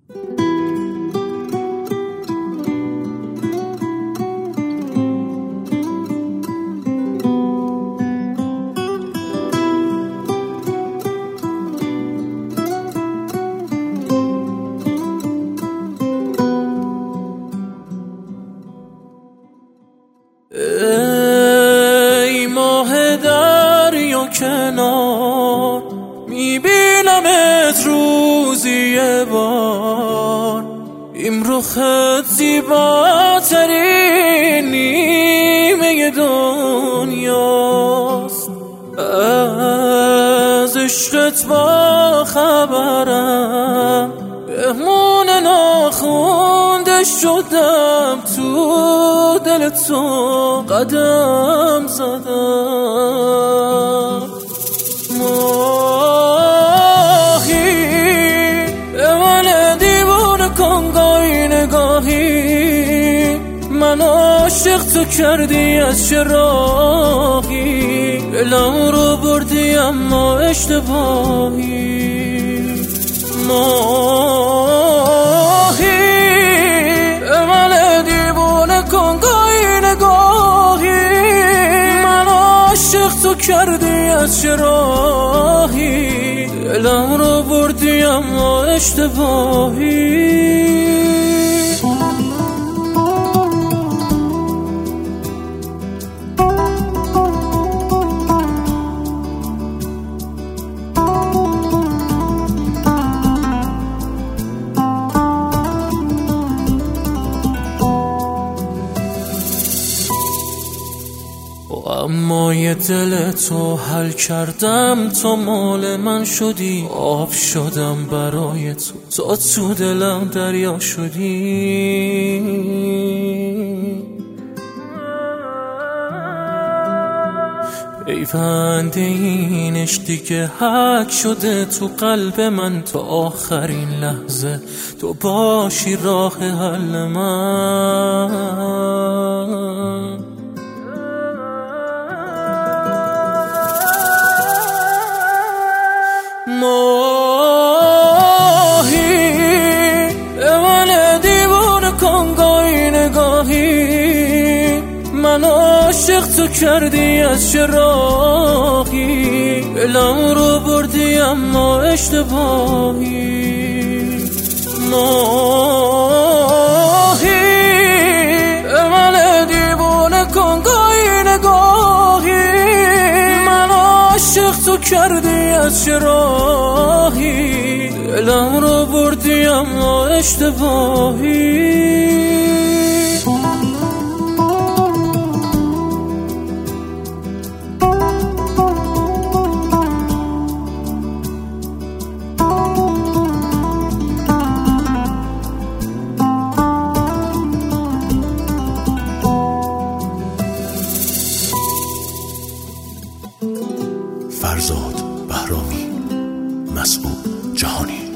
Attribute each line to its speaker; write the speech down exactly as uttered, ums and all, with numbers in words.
Speaker 1: ای ماه دریا کنار، میبینمت روزی یه بار. این رخت زیباترین نیمه دنیاست. از عشقت با خبرم، مهمون ناخونده شدم، تو دل تو قدم زدم. ماهی من دیوانه کن گاهی نگاهی، من عاشق تو کردی از چه راهی، دلم رو بردی اما اشتباهی. ماهی من دیوانه کن گاهی نگاهی، من عاشق تو کردی از چه راهی، دلم رو بردی اما اشتباهی. اما یه دل تو حل کردم، تو مال من شدی، آب شدم برای تو، تو تو دلم دریا شدی. پیوند این عشقی که حک شده تو قلب من، تا آخرین لحظه تو باشی راه حل من. ماهی من دیوانه کن گاهی نگاهی، من عاشق تو کردی از چه راهی، دلم رو بردی اما اشتباهی. ماهی من دیوانه کن گاهی نگاهی، من عاشق تو کردی از چه راهی، دلم رو بردی اما اشتباهی.
Speaker 2: فرزاد بهرامی، مسعود جهانی.